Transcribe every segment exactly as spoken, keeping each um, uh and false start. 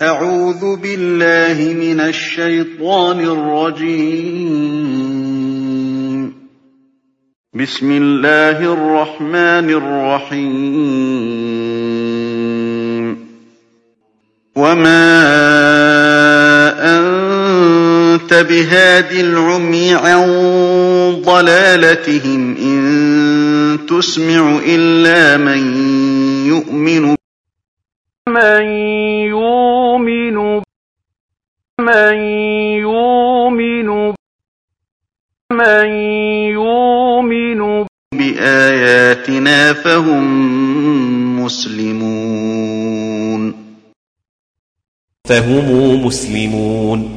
أعوذ بالله من الشيطان الرجيم. بسم الله الرحمن الرحيم. وما أنت بهاد العمي عن ضلالتهم إن تسمع إلا من يؤمن من يؤمن من يؤمن من يؤمن بآياتنا فهم مسلمون فهم مسلمون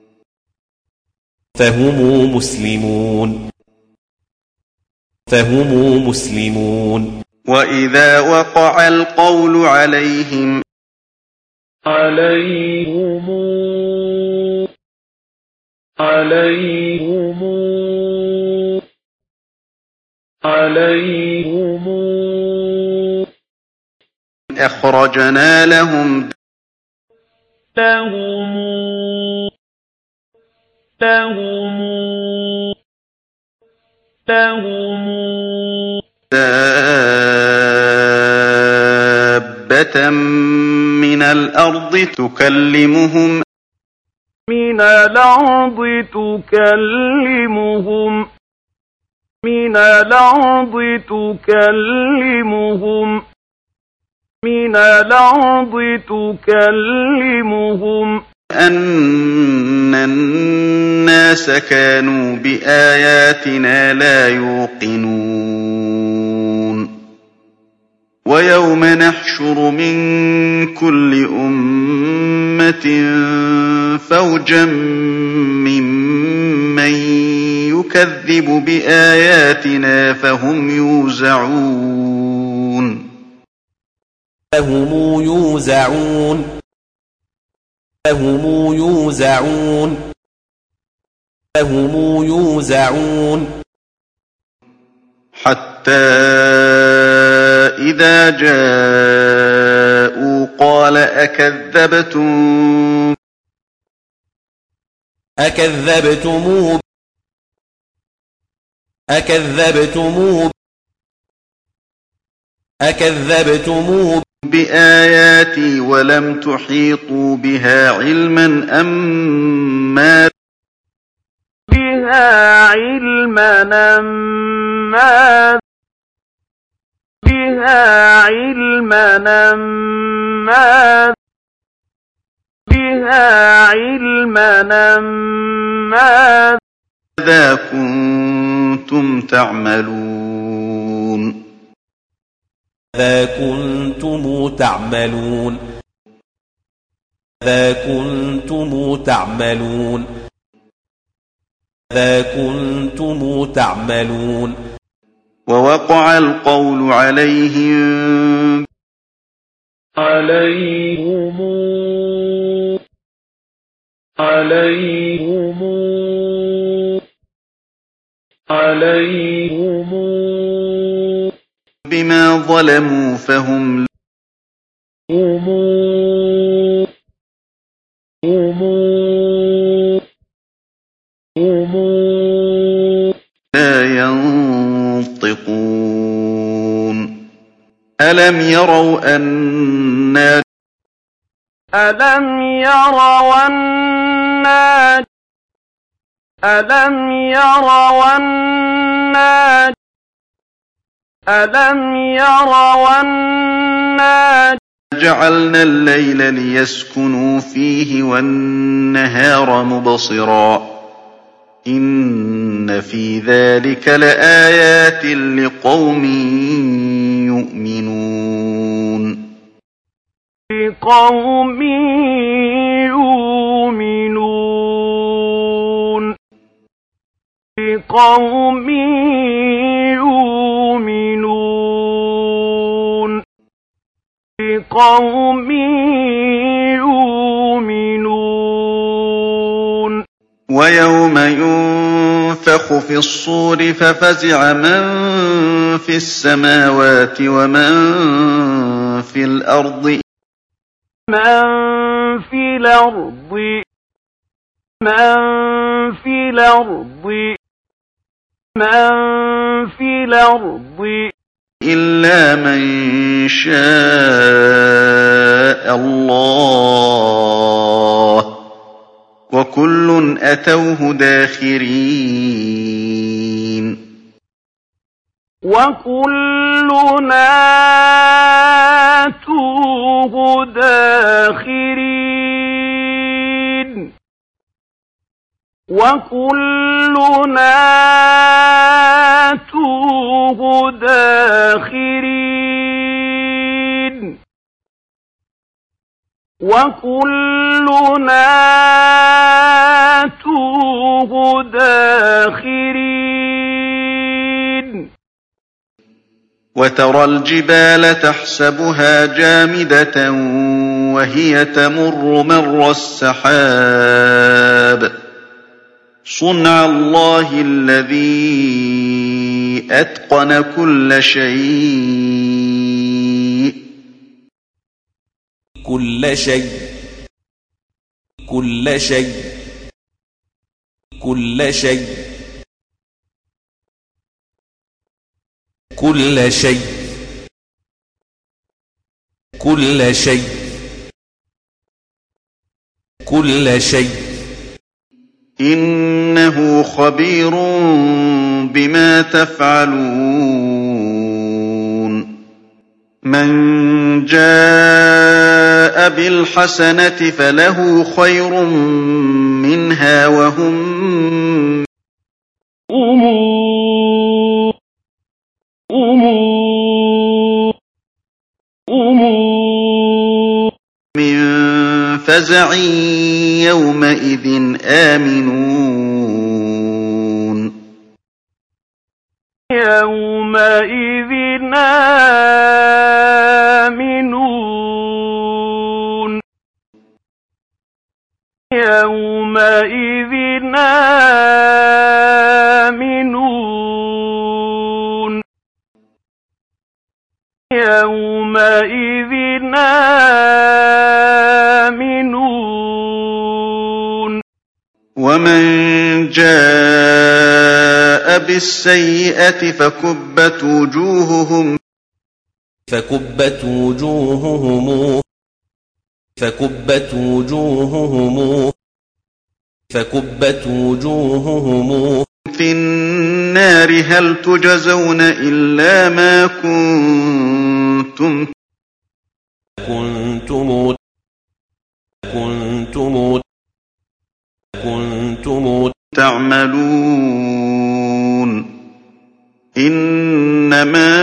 فهم مسلمون فهم مسلمون وإذا وقع القول عليهم عليهم عليهم عليهم أخرجنا لهم لهم لهم لهم دابة من الأرض تكلمهم من الأرض تكلمهم من الأرض تكلمهم من الأرض تكلمهم أن الناس كانوا بآياتنا لا يوقنون ويوم نحشر من كل أمة فوجا ممن يكذب بآياتنا فهم يوزعون فهم يوزعون فهم يوزعون فهم يوزعون حتى إذا جاءوا قال أكذبتم أكذبتم أكذبتم أكذبتم بآياتي ولم تحيطوا بها علما أم ما بها علما أم ما بها علما أم ما بها علما أم ما ماذا كنتم تعملون ماذا كنتم تعملون ماذا كنتم تعملون ماذا كنتم تعملون ووقع القول عليهم عليهم عليهم عليهم بما ظلموا فهم هم هم هم لا ينطقون ألم يروا أنا ألم يروا أنا ألم يروا أنا ألم يروا أنا جعلنا الليل ليسكنوا فيه والنهار مبصرا إن في ذلك لآيات لقوم يؤمنون لقوم يؤمنون لقوم يؤمنون لقوم يؤمنون ويوم ينفخ في الصور ففزع من في السماوات ومن في الأرض من في الأرض من في الأرض من في الأرض إلا من شاء الله وكل أتوه داخرين وكلنا آتوه داخرين وكلنا آتوه داخرين وكلنا آتوه داخرين وترى الجبال تحسبها جامدة وهي تمر مر السحاب صنع الله الذي أتقن كل شيء كل شيء كل شيء كل شيء كل شيء كل شيء كل شيء إنه خبير بما تفعلون من جاء بالحسنة فله خير منها وهم أمور أمور أمور من فزع يومئذ آمنون يومئذ آمنون يومئذ آمنون يومئذ آمنون ومن جاء بالسيئة فكبت وجوههم فكبت وجوههم فكبت وجوههم فكبت وجوههم في النار هل تجزون إلا ما كنتم كنتم كنتم كنتم تعملون إنما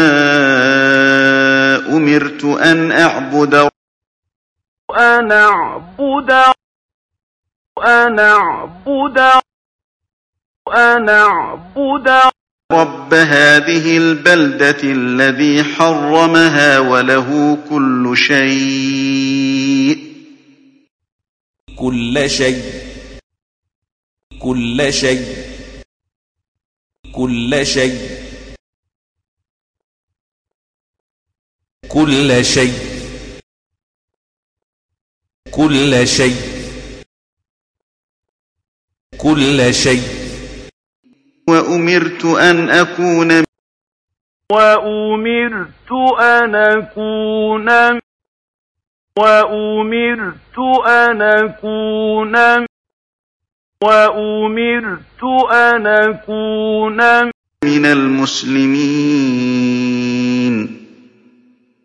أمرت أن أعبد أن أعبد أن أعبد أن أعبد رب هذه البلدة الذي حرمها وله كل شيء كل شيء كل شيء كل شيء كل شيء كل شيء كل شيء وأمرت أن أكون وأمرت أن أكون وأمرت أن أكون وأمرت أن أكون من المسلمين